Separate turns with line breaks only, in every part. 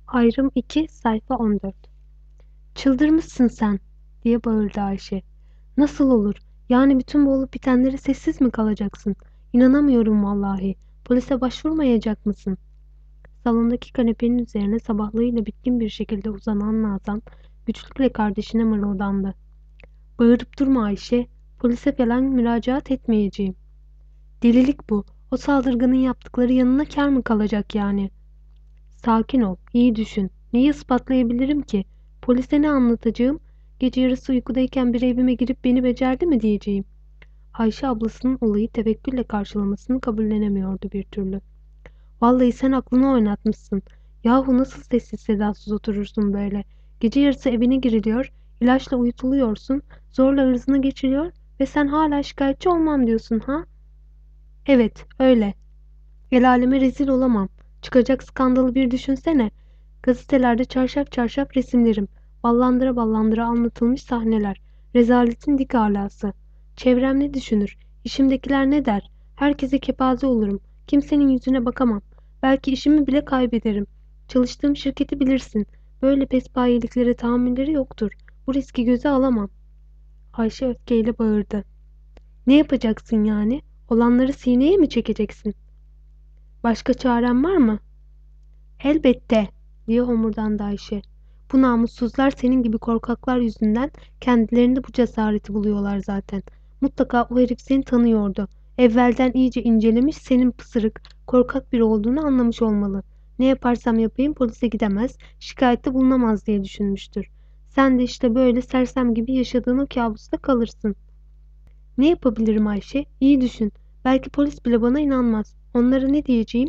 Ayrım 2, sayfa 14. "Çıldırmışsın sen!" diye bağırdı Ayşe. "Nasıl olur? Yani bütün bu olup bitenlere sessiz mi kalacaksın? İnanamıyorum vallahi. Polise başvurmayacak mısın?" Salondaki kanepenin üzerine sabahlığıyla bitkin bir şekilde uzanan Nazan güçlükle kardeşine mırıldandı. "Bağırıp durma Ayşe. Polise falan müracaat etmeyeceğim." "Delilik bu. O saldırganın yaptıkları yanına kâr mı kalacak yani?" "Sakin ol, iyi düşün. Neyi ispatlayabilirim ki? Polise ne anlatacağım? Gece yarısı uykudayken bir evime girip beni becerdi mi diyeceğim?" Ayşe ablasının olayı tevekkülle karşılamasını kabullenemiyordu bir türlü. "Vallahi sen aklını oynatmışsın. Yahu nasıl sessiz sedasız oturursun böyle? Gece yarısı evine giriliyor, ilaçla uyutuluyorsun, zorla ırzına geçiliyor ve sen hala şikayetçi olmam diyorsun ha?" "Evet, öyle. El aleme rezil olamam. Çıkacak skandalı bir düşünsene. Gazetelerde çarşaf çarşaf resimlerim. Ballandıra ballandıra anlatılmış sahneler. Rezaletin dik alası. Çevrem ne düşünür? İşimdekiler ne der? Herkese kepaze olurum. Kimsenin yüzüne bakamam. Belki işimi bile kaybederim. Çalıştığım şirketi bilirsin. Böyle pespayeliklere tahammülleri yoktur. Bu riski göze alamam." Ayşe öfkeyle bağırdı. "Ne yapacaksın yani? Olanları sineye mi çekeceksin? Başka çaren var mı?" "Elbette," diye homurdandı Ayşe. "Bu namussuzlar senin gibi korkaklar yüzünden kendilerinde bu cesareti buluyorlar zaten. Mutlaka o herif seni tanıyordu. Evvelden iyice incelemiş, senin pısırık, korkak biri olduğunu anlamış olmalı. Ne yaparsam yapayım polise gidemez, şikayette bulunamaz diye düşünmüştür. Sen de işte böyle sersem gibi yaşadığın o kabusta kalırsın." "Ne yapabilirim Ayşe? İyi düşün. Belki polis bile bana inanmaz. Onlara ne diyeceğim?"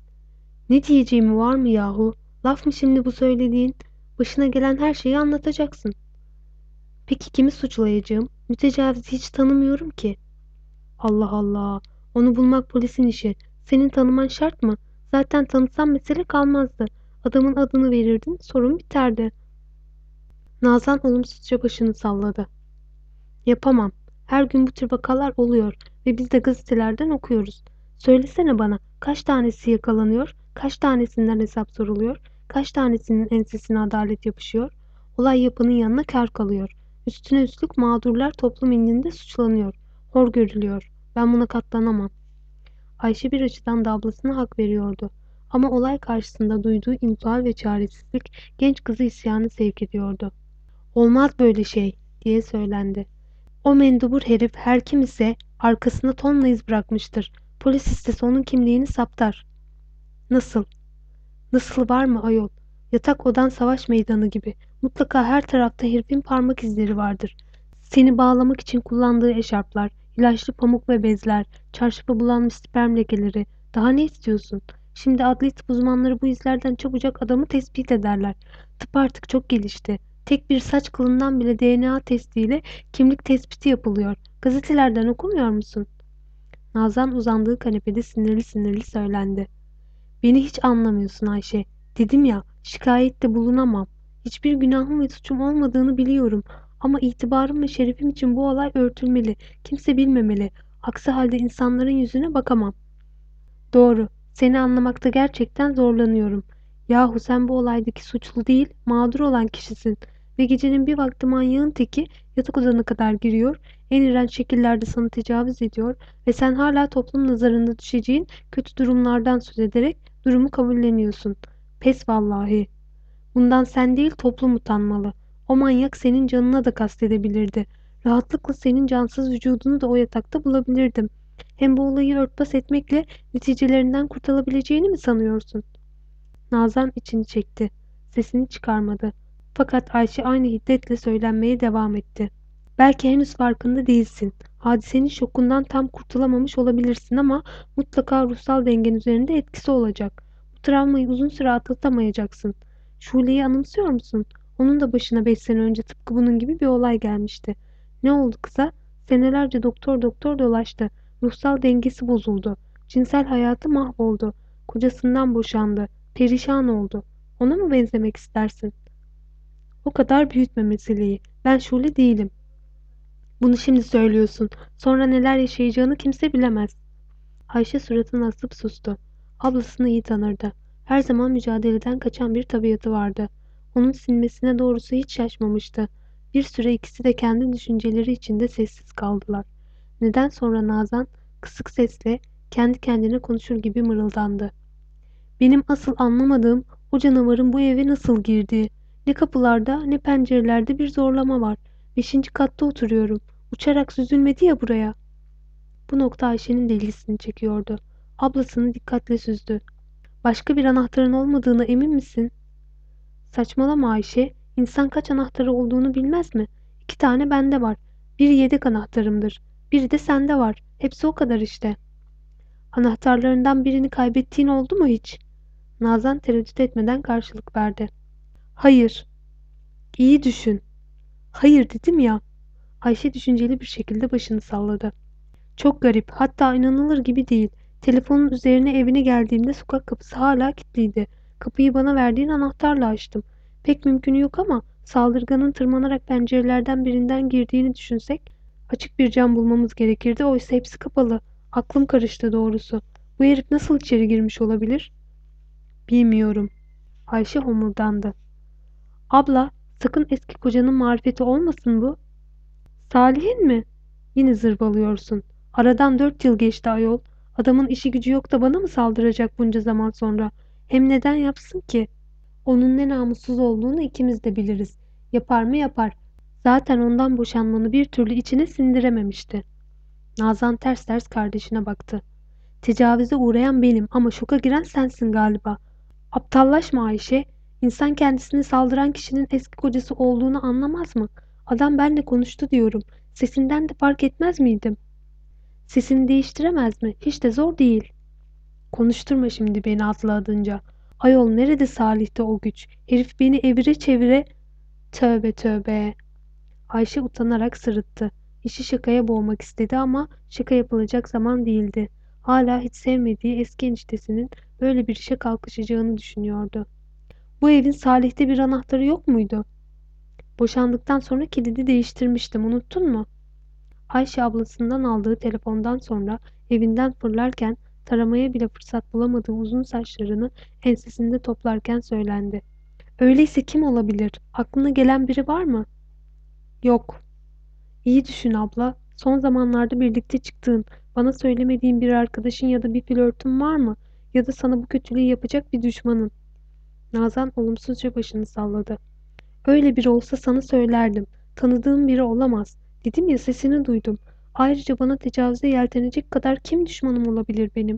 "Ne diyeceğimi var mı yahu? Laf mı şimdi bu söylediğin? Başına gelen her şeyi anlatacaksın." "Peki kimi suçlayacağım? Mütecavizi hiç tanımıyorum ki." "Allah Allah. Onu bulmak polisin işi. Senin tanıman şart mı? Zaten tanısan mesele kalmazdı. Adamın adını verirdin, sorun biterdi." Nazan olumsuzca başını salladı. "Yapamam. Her gün bu tür vakalar oluyor ve biz de gazetelerden okuyoruz. Söylesene bana, kaç tanesi yakalanıyor, kaç tanesinden hesap soruluyor, kaç tanesinin ensesine adalet yapışıyor, olay yapanın yanına kâr kalıyor. Üstüne üstlük mağdurlar toplum indinde suçlanıyor, hor görülüyor. Ben buna katlanamam." Ayşe bir açıdan da ablasına hak veriyordu. Ama olay karşısında duyduğu infial ve çaresizlik genç kızı isyana sevk ediyordu. "Olmaz böyle şey," diye söylendi. "O mendebur herif her kim ise arkasında tonla iz bırakmıştır. Polis istese onun kimliğini saptar." "Nasıl? Nasıl var mı ayol? Yatak odan savaş meydanı gibi. Mutlaka her tarafta herifin parmak izleri vardır. Seni bağlamak için kullandığı eşarplar, ilaçlı pamuk ve bezler, çarşafa bulanmış sperm lekeleri. Daha ne istiyorsun? Şimdi adli tıp uzmanları bu izlerden çabucak adamı tespit ederler. Tıp artık çok gelişti. Tek bir saç kılından bile DNA testiyle kimlik tespiti yapılıyor. Gazetelerden okumuyor musun?" Nazan uzandığı kanepede sinirli sinirli söylendi. "Beni hiç anlamıyorsun Ayşe. Dedim ya, şikayette bulunamam. Hiçbir günahım ve suçum olmadığını biliyorum. Ama itibarım ve şerefim için bu olay örtülmeli. Kimse bilmemeli. Aksi halde insanların yüzüne bakamam." "Doğru. Seni anlamakta gerçekten zorlanıyorum. Yahu sen bu olaydaki suçlu değil, mağdur olan kişisin. Ve gecenin bir vakti manyağın teki yatak odana kadar giriyor, en iğrenç şekillerde sana tecavüz ediyor ve sen hala toplum nazarında düşeceğin kötü durumlardan söz ederek durumu kabulleniyorsun. Pes vallahi. Bundan sen değil toplum utanmalı. O manyak senin canına da kastedebilirdi. Rahatlıkla senin cansız vücudunu da o yatakta bulabilirdim. Hem bu olayı örtbas etmekle neticelerinden kurtulabileceğini mi sanıyorsun?" Nazan içini çekti. Sesini çıkarmadı. Fakat Ayşe aynı hiddetle söylenmeye devam etti. "Belki henüz farkında değilsin. Hadisenin şokundan tam kurtulamamış olabilirsin ama mutlaka ruhsal dengen üzerinde etkisi olacak. Bu travmayı uzun süre atlatamayacaksın. Şule'yi anımsıyor musun? Onun da başına 5 sene önce tıpkı bunun gibi bir olay gelmişti. Ne oldu kıza? Senelerce doktor doktor dolaştı. Ruhsal dengesi bozuldu. Cinsel hayatı mahvoldu. Kocasından boşandı. Perişan oldu. Ona mı benzemek istersin?" "O kadar büyütme meseleyi. Ben Şule değilim. Bunu şimdi söylüyorsun. Sonra neler yaşayacağını kimse bilemez." Ayşe suratını asıp sustu. Ablasını iyi tanırdı. Her zaman mücadeleden kaçan bir tabiatı vardı. Onun sinmesine doğrusu hiç şaşmamıştı. Bir süre ikisi de kendi düşünceleri içinde sessiz kaldılar. Neden sonra Nazan kısık sesle kendi kendine konuşur gibi mırıldandı. Benim asıl anlamadığım o canavarın bu eve nasıl girdiği. Ne kapılarda ne pencerelerde bir zorlama var. 5. katta oturuyorum. Uçarak süzülmedi ya buraya. Bu nokta Ayşe'nin de ilgisini çekiyordu. Ablasını dikkatle süzdü. Başka bir anahtarın olmadığına emin misin? Saçmalama Ayşe. İnsan kaç anahtarı olduğunu bilmez mi? 2 tane bende var. Biri yedek anahtarımdır. Biri de sende var. Hepsi o kadar işte. Anahtarlarından birini kaybettiğin oldu mu hiç? Nazan tereddüt etmeden karşılık verdi. Hayır. İyi düşün. Hayır dedim ya. Ayşe düşünceli bir şekilde başını salladı. Çok garip, hatta inanılır gibi değil. Telefonun üzerine evine geldiğimde sokak kapısı hala kilitliydi. Kapıyı bana verdiğin anahtarla açtım. Pek mümkünü yok ama saldırganın tırmanarak pencerelerden birinden girdiğini düşünsek açık bir cam bulmamız gerekirdi. Oysa hepsi kapalı. Aklım karıştı doğrusu. Bu herif nasıl içeri girmiş olabilir? Bilmiyorum. Ayşe homurdandı. Abla, sakın eski kocanın marifeti olmasın bu. Salih'in mi? Yine zırvalıyorsun. Aradan 4 yıl geçti ayol. Adamın işi gücü yok da bana mı saldıracak bunca zaman sonra? Hem neden yapsın ki? Onun ne namussuz olduğunu ikimiz de biliriz. Yapar mı yapar. Zaten ondan boşanmanı bir türlü içine sindirememişti. Nazan ters ters kardeşine baktı. Tecavüze uğrayan benim ama şoka giren sensin galiba. Aptallaşma Ayşe. İnsan kendisine saldıran kişinin eski kocası olduğunu anlamaz mı? Adam benle konuştu diyorum. Sesinden de fark etmez miydim? Sesini değiştiremez mi? Hiç de zor değil. Konuşturma şimdi beni atladınca. Ayol nerede Salih'te o güç? Herif beni evire çevire... Tövbe tövbe. Ayşe utanarak sırıttı. İşi şakaya boğmak istedi ama şaka yapılacak zaman değildi. Hala hiç sevmediği eski eniştesinin böyle bir işe kalkışacağını düşünüyordu. Bu evin Salih'te bir anahtarı yok muydu? Boşandıktan sonra kilidi değiştirmiştim, unuttun mu? Ayşe ablasından aldığı telefondan sonra evinden fırlarken taramaya bile fırsat bulamadığı uzun saçlarını ensesinde toplarken söylendi. Öyleyse kim olabilir? Aklına gelen biri var mı? Yok. İyi düşün abla. Son zamanlarda birlikte çıktığın, bana söylemediğin bir arkadaşın ya da bir flörtün var mı? Ya da sana bu kötülüğü yapacak bir düşmanın. Nazan olumsuzca başını salladı. Öyle biri olsa sana söylerdim. Tanıdığım biri olamaz. Dedim ya sesini duydum. Ayrıca bana tecavüze yeltenecek kadar kim düşmanım olabilir benim?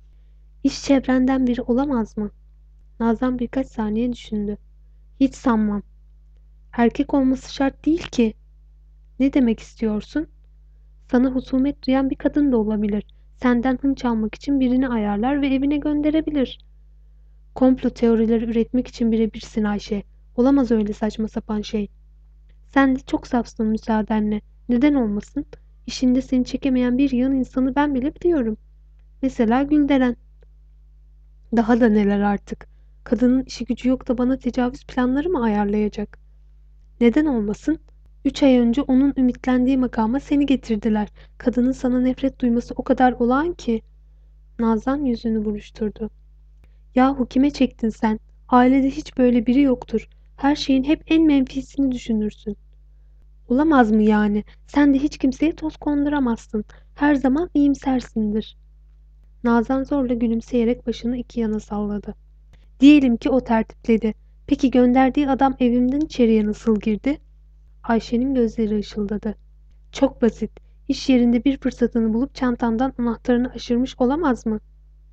İş çevrenden biri olamaz mı? Nazan birkaç saniye düşündü. Hiç sanmam. Erkek olması şart değil ki. Ne demek istiyorsun? Sana husumet duyan bir kadın da olabilir. Senden hınç almak için birini ayarlar ve evine gönderebilir. Komplo teorileri üretmek için birebirsin Ayşe. Olamaz öyle saçma sapan şey. Sen de çok safsın müsaadenle. Neden olmasın? İşinde seni çekemeyen bir yığın insanı ben bile biliyorum. Mesela Gülderen. Daha da neler artık. Kadının işi gücü yok da bana tecavüz planları mı ayarlayacak? Neden olmasın? 3 ay önce onun ümitlendiği makama seni getirdiler. Kadının sana nefret duyması o kadar olağan ki. Nazan yüzünü buruşturdu. Yahu kime çektin sen? Ailede hiç böyle biri yoktur. Her şeyin hep en menfiisini düşünürsün. Olamaz mı yani? Sen de hiç kimseye toz konduramazsın. Her zaman iyimsersindir. Nazan zorla gülümseyerek başını iki yana salladı. Diyelim ki o tertipledi. Peki gönderdiği adam evimden içeriye nasıl girdi? Ayşe'nin gözleri ışıldadı. Çok basit. İş yerinde bir fırsatını bulup çantandan anahtarını aşırmış olamaz mı?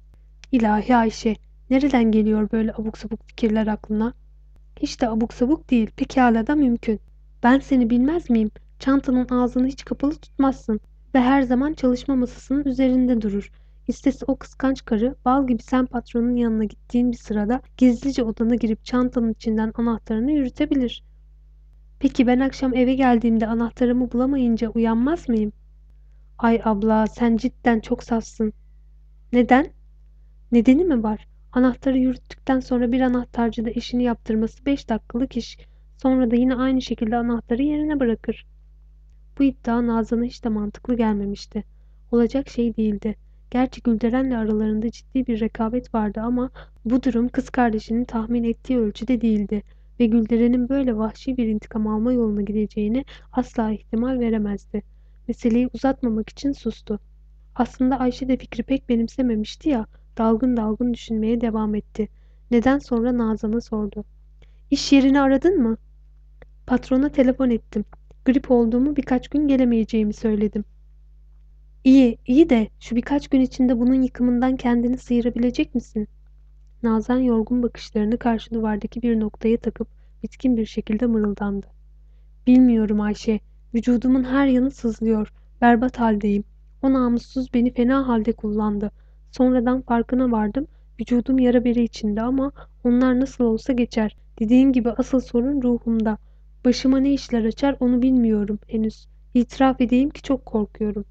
İlahi Ayşe, nereden geliyor böyle abuk sabuk fikirler aklına? Hiç de abuk sabuk değil, pekala da mümkün. Ben seni bilmez miyim? Çantanın ağzını hiç kapalı tutmazsın ve her zaman çalışma masasının üzerinde durur. İstese o kıskanç karı bal gibi sen patronun yanına gittiğin bir sırada gizlice odana girip çantanın içinden anahtarını yürütebilir. Peki ben akşam eve geldiğimde anahtarımı bulamayınca uyanmaz mıyım? Ay abla sen cidden çok safsın. Neden? Nedeni mi var? Anahtarı yürüttükten sonra bir anahtarcıda işini yaptırması 5 dakikalık iş. Sonra da yine aynı şekilde anahtarı yerine bırakır. Bu iddia Nazan'a hiç de mantıklı gelmemişti. Olacak şey değildi. Gerçi Gülderen'le aralarında ciddi bir rekabet vardı ama bu durum kız kardeşinin tahmin ettiği ölçüde değildi ve Gülderen'in böyle vahşi bir intikam alma yoluna gideceğine asla ihtimal veremezdi. Meseleyi uzatmamak için sustu. Aslında Ayşe de fikri pek benimsememişti ya, dalgın dalgın düşünmeye devam etti. Neden sonra Nazan'a sordu. İş yerini aradın mı? Patrona telefon ettim. Grip olduğumu, birkaç gün gelemeyeceğimi söyledim. İyi, iyi de şu birkaç gün içinde bunun yıkımından kendini sıyırabilecek misin? Nazan yorgun bakışlarını karşı duvardaki bir noktaya takıp bitkin bir şekilde mırıldandı. Bilmiyorum Ayşe. Vücudumun her yanı sızlıyor. Berbat haldeyim. O namussuz beni fena halde kullandı. Sonradan farkına vardım. Vücudum yara bere içinde ama onlar nasıl olsa geçer. Dediğin gibi asıl sorun ruhumda. Başıma ne işler açar onu bilmiyorum henüz. İtiraf edeyim ki çok korkuyorum.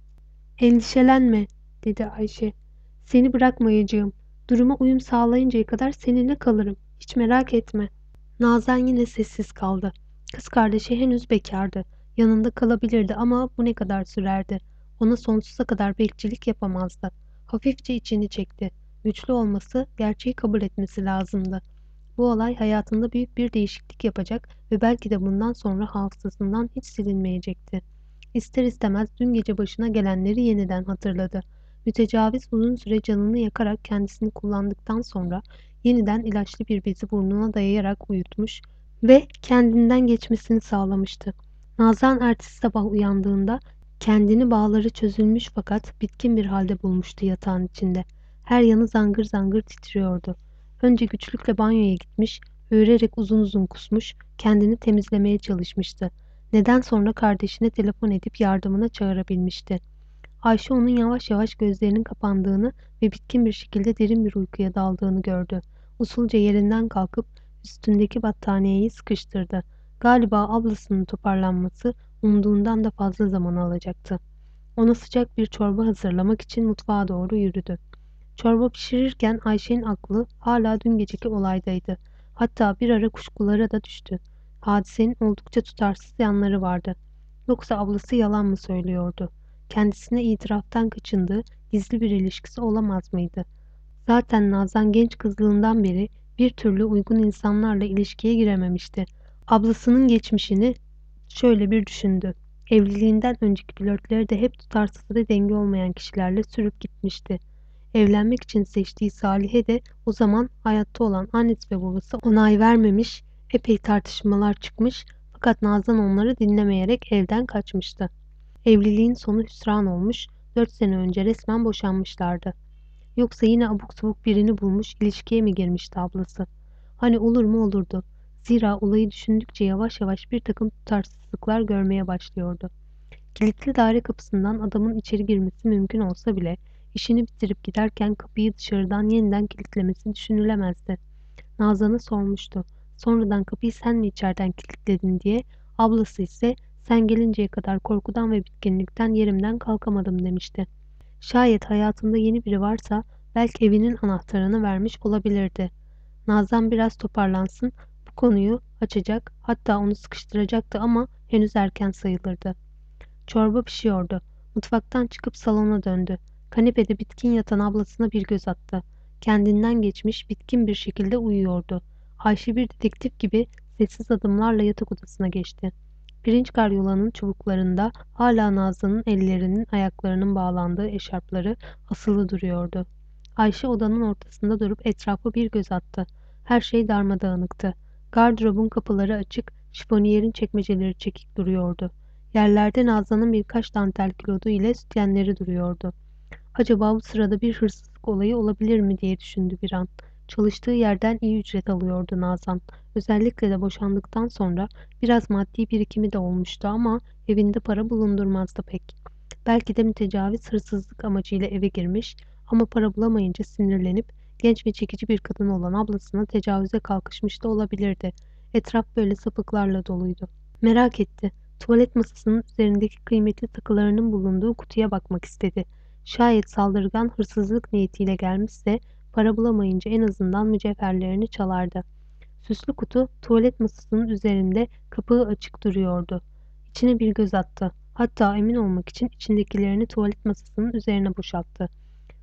Endişelenme, dedi Ayşe. Seni bırakmayacağım. Duruma uyum sağlayıncaya kadar seninle kalırım. Hiç merak etme. Nazan yine sessiz kaldı. Kız kardeşi henüz bekardı. Yanında kalabilirdi ama bu ne kadar sürerdi? Ona sonsuza kadar bekçilik yapamazdı. Hafifçe içini çekti. Güçlü olması, gerçeği kabul etmesi lazımdı. Bu olay hayatında büyük bir değişiklik yapacak ve belki de bundan sonra hafızasından hiç silinmeyecekti. İster istemez dün gece başına gelenleri yeniden hatırladı. Mütecaviz uzun süre canını yakarak kendisini kullandıktan sonra yeniden ilaçlı bir bezi burnuna dayayarak uyutmuş ve kendinden geçmesini sağlamıştı. Nazan ertesi sabah uyandığında kendini bağları çözülmüş fakat bitkin bir halde bulmuştu yatağın içinde. Her yanı zangır zangır titriyordu. Önce güçlükle banyoya gitmiş, öğürerek uzun uzun kusmuş, kendini temizlemeye çalışmıştı. Neden sonra kardeşine telefon edip yardımına çağırabilmişti. Ayşe onun yavaş yavaş gözlerinin kapandığını ve bitkin bir şekilde derin bir uykuya daldığını gördü. Usulca yerinden kalkıp üstündeki battaniyeyi sıkıştırdı. Galiba ablasının toparlanması umduğundan da fazla zaman alacaktı. Ona sıcak bir çorba hazırlamak için mutfağa doğru yürüdü. Çorba pişirirken Ayşe'nin aklı hala dün geceki olaydaydı. Hatta bir ara kuşkulara da düştü. Hadisenin oldukça tutarsız yanları vardı. Yoksa ablası yalan mı söylüyordu? Kendisine itiraftan kaçındığı gizli bir ilişkisi olamaz mıydı? Zaten Nazan genç kızlığından beri bir türlü uygun insanlarla ilişkiye girememişti. Ablasının geçmişini şöyle bir düşündü. Evliliğinden önceki flörtleri de hep tutarsız ve denge olmayan kişilerle sürüp gitmişti. Evlenmek için seçtiği Salih'e de o zaman hayatta olan annesi ve babası onay vermemiş, epey tartışmalar çıkmış fakat Nazan onları dinlemeyerek evden kaçmıştı. Evliliğin sonu hüsran olmuş, 4 sene önce resmen boşanmışlardı. Yoksa yine abuk sabuk birini bulmuş, ilişkiye mi girmişti ablası? Hani olur mu olurdu. Zira olayı düşündükçe yavaş yavaş bir takım tutarsızlıklar görmeye başlıyordu. Kilitli daire kapısından adamın içeri girmesi mümkün olsa bile işini bitirip giderken kapıyı dışarıdan yeniden kilitlemesi düşünülemezdi. Nazan'a sormuştu. Sonradan kapıyı sen mi içeriden kilitledin diye. Ablası ise sen gelinceye kadar korkudan ve bitkinlikten yerimden kalkamadım demişti. Şayet hayatında yeni biri varsa belki evinin anahtarını vermiş olabilirdi. Nazan biraz toparlansın, bu konuyu açacak, hatta onu sıkıştıracaktı ama henüz erken sayılırdı. Çorba pişiyordu. Mutfaktan çıkıp salona döndü. Kanepede bitkin yatan ablasına bir göz attı. Kendinden geçmiş, bitkin bir şekilde uyuyordu. Ayşe bir dedektif gibi sessiz adımlarla yatak odasına geçti. Pirinç karyolanın çubuklarında hala Nazlı'nın ellerinin, ayaklarının bağlandığı eşarpları asılı duruyordu. Ayşe odanın ortasında durup etrafa bir göz attı. Her şey darmadağınıktı. Gardırobun kapıları açık, şifoniyerin çekmeceleri çekik duruyordu. Yerlerde Nazlı'nın birkaç dantel kilodu ile sütyenleri duruyordu. Acaba bu sırada bir hırsızlık olayı olabilir mi diye düşündü bir an. Çalıştığı yerden iyi ücret alıyordu Nazan. Özellikle de boşandıktan sonra biraz maddi birikimi de olmuştu ama evinde para bulundurmazdı pek. Belki de mütecaviz hırsızlık amacıyla eve girmiş ama para bulamayınca sinirlenip genç ve çekici bir kadın olan ablasına tecavüze kalkışmış da olabilirdi. Etraf böyle sapıklarla doluydu. Merak etti. Tuvalet masasının üzerindeki kıymetli takılarının bulunduğu kutuya bakmak istedi. Şayet saldırgan hırsızlık niyetiyle gelmişse para bulamayınca en azından mücevherlerini çalardı. Süslü kutu tuvalet masasının üzerinde kapağı açık duruyordu. İçine bir göz attı. Hatta emin olmak için içindekilerini tuvalet masasının üzerine boşalttı.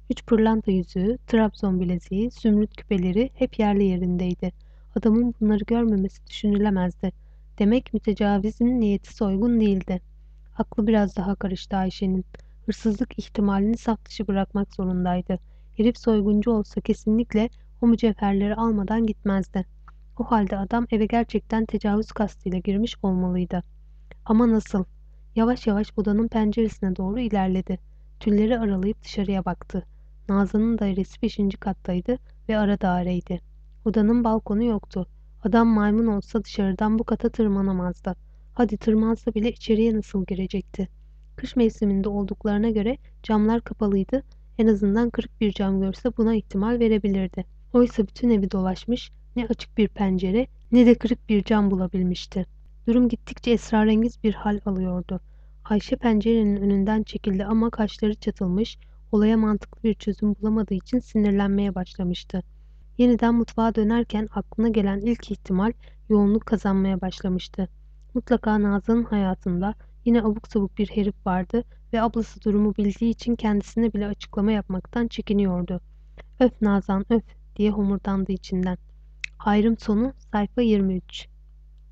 3 pırlanta yüzüğü, Trabzon bileziği, zümrüt küpeleri hep yerli yerindeydi. Adamın bunları görmemesi düşünülemezdi. Demek mütecavizin niyeti soygun değildi. Aklı biraz daha karıştı Ayşe'nin. Hırsızlık ihtimalini saf dışı bırakmak zorundaydı. Herif soyguncu olsa kesinlikle o mücevherleri almadan gitmezdi. O halde adam eve gerçekten tecavüz kastıyla girmiş olmalıydı. Ama nasıl? Yavaş yavaş odanın penceresine doğru ilerledi. Tülleri aralayıp dışarıya baktı. Nazan'ın dairesi 5. kattaydı ve ara daireydi. Odanın balkonu yoktu. Adam maymun olsa dışarıdan bu kata tırmanamazdı. Hadi tırmansa bile içeriye nasıl girecekti? Kış mevsiminde olduklarına göre camlar kapalıydı. En azından kırık bir cam görse buna ihtimal verebilirdi. Oysa bütün evi dolaşmış, ne açık bir pencere ne de kırık bir cam bulabilmişti. Durum gittikçe esrarengiz bir hal alıyordu. Ayşe pencerenin önünden çekildi ama kaşları çatılmış, olaya mantıklı bir çözüm bulamadığı için sinirlenmeye başlamıştı. Yeniden mutfağa dönerken aklına gelen ilk ihtimal yoğunluk kazanmaya başlamıştı. Mutlaka Nazan'ın hayatında yine abuk sabuk bir herif vardı ve ablası durumu bildiği için kendisine bile açıklama yapmaktan çekiniyordu. "Öf Nazan, öf!" diye homurdandı içinden. Ayrım sonu sayfa 23.